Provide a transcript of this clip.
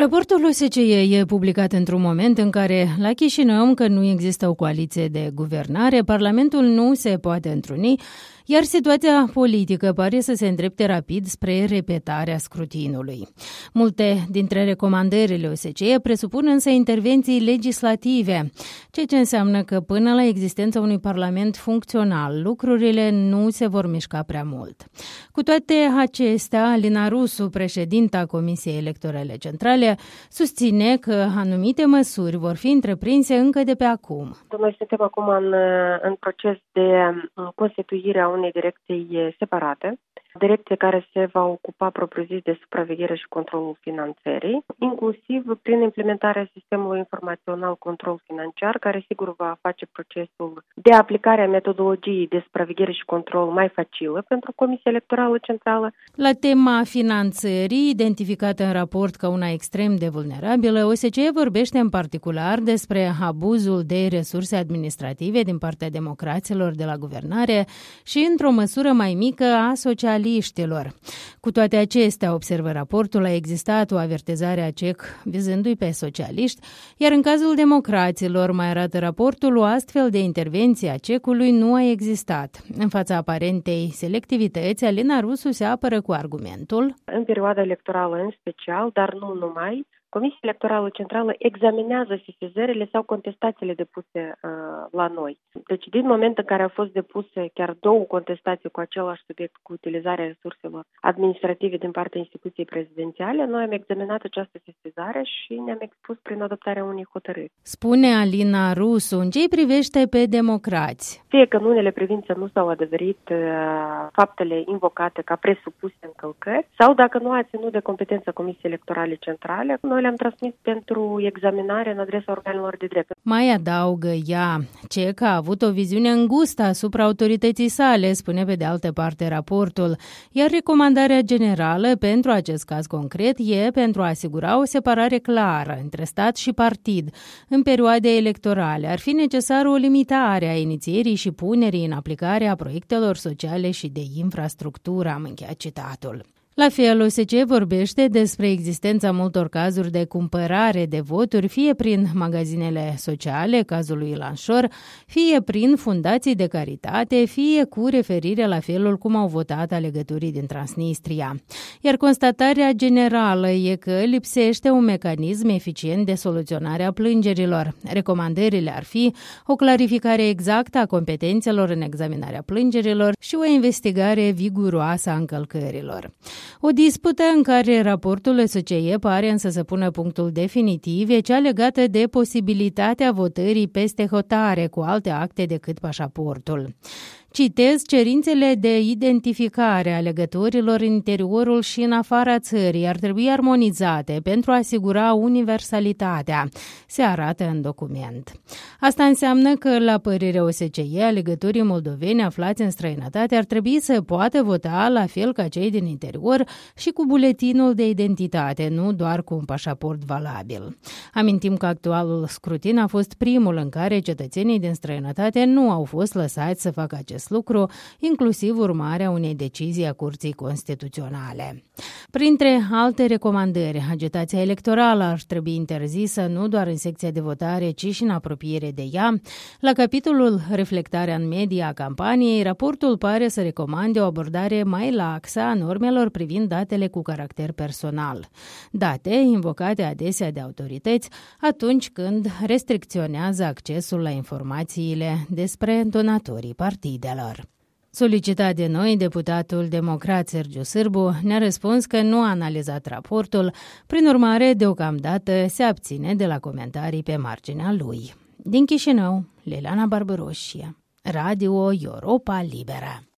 Raportul OSCE e publicat într-un moment în care, la Chișinău, încă nu există o coaliție de guvernare, Parlamentul nu se poate întruni, iar situația politică pare să se îndrepte rapid spre repetarea scrutinului. Multe dintre recomandările OSCE presupun însă intervenții legislative, ceea ce înseamnă că până la existența unui parlament funcțional, lucrurile nu se vor mișca prea mult. Cu toate acestea, Alina Rusu, președinta Comisiei Electorale Centrale, susține că anumite măsuri vor fi întreprinse încă de pe acum. Noi suntem acum în proces de constituire a unei direcții separate, direcție care se va ocupa propriu-zis de supraveghere și controlul finanțării, inclusiv prin implementarea sistemului informațional control financiar, care sigur va face procesul de aplicare a metodologiei de supraveghere și control mai facilă pentru Comisia Electorală Centrală. La tema finanțării, identificată în raport ca una extrem de vulnerabilă, OSCE vorbește în particular despre abuzul de resurse administrative din partea democraților de la guvernare și, într-o măsură mai mică, a socialiștilor. Cu toate acestea, observă raportul, a existat o avertizare a CEC vizându-i pe socialiști, iar în cazul democraților, mai arată raportul, o astfel de intervenție a CEC-ului nu a existat. În fața aparentei selectivități, Alina Rusu se apără cu argumentul: în perioada electorală în special, dar nu numai, Comisia Electorală Centrală examinează sesizările sau contestațiile depuse la noi. Deci, din momentul în care au fost depuse chiar 2 contestații cu același subiect, cu utilizarea resurselor administrative din partea instituției prezidențiale, noi am examinat această sesizare și ne-am expus prin adoptarea unei hotărâri. Spune Alina Rusu, în ce îi privește pe democrați? Fie că în unele privințe nu s-au adeverit faptele invocate ca presupuse încălcări, sau dacă nu a ținut de competența Comisiei Electorale Centrale, noi le-am transmis pentru examinare în adresa organelor de drept. Mai adaugă ea, CEC a avut o viziune îngustă asupra autorității sale, spune pe de altă parte raportul, iar recomandarea generală pentru acest caz concret e pentru a asigura o separare clară între stat și partid. În perioade electorale ar fi necesară o limitare a inițierii și punerii în aplicare a proiectelor sociale și de infrastructură, am încheiat citatul. La fel, OSCE vorbește despre existența multor cazuri de cumpărare de voturi, fie prin magazinele sociale, cazul lui Lanșor, fie prin fundații de caritate, fie cu referire la felul cum au votat alegătorii din Transnistria. Iar constatarea generală e că lipsește un mecanism eficient de soluționare a plângerilor. Recomandările ar fi o clarificare exactă a competențelor în examinarea plângerilor și o investigare viguroasă a încălcărilor. O dispută în care raportul OSCE pare însă să pună punctul definitiv e cea legată de posibilitatea votării peste hotare cu alte acte decât pașaportul. Citez, cerințele de identificare a alegătorilor în interiorul și în afara țării ar trebui armonizate pentru a asigura universalitatea, se arată în document. Asta înseamnă că, la părerea OSCE, alegătorii moldoveni aflați în străinătate ar trebui să poată vota la fel ca cei din interior și cu buletinul de identitate, nu doar cu un pașaport valabil. Amintim că actualul scrutin a fost primul în care cetățenii din străinătate nu au fost lăsați să facă acest lucru, inclusiv urmarea unei decizii a Curții Constituționale. Printre alte recomandări, agitația electorală ar trebui interzisă nu doar în secția de votare, ci și în apropiere de ea. La capitolul reflectarea în media a campaniei, raportul pare să recomande o abordare mai laxă a normelor privind datele cu caracter personal. Date invocate adesea de autorități atunci când restricționează accesul la informațiile despre donatorii partidelor. Solicitat de noi, deputatul democrat Sergiu Sârbu ne-a răspuns că nu a analizat raportul, prin urmare, deocamdată se abține de la comentarii pe marginea lui. Din Chișinău, Liliana Barbaroșie, Radio Europa Liberă.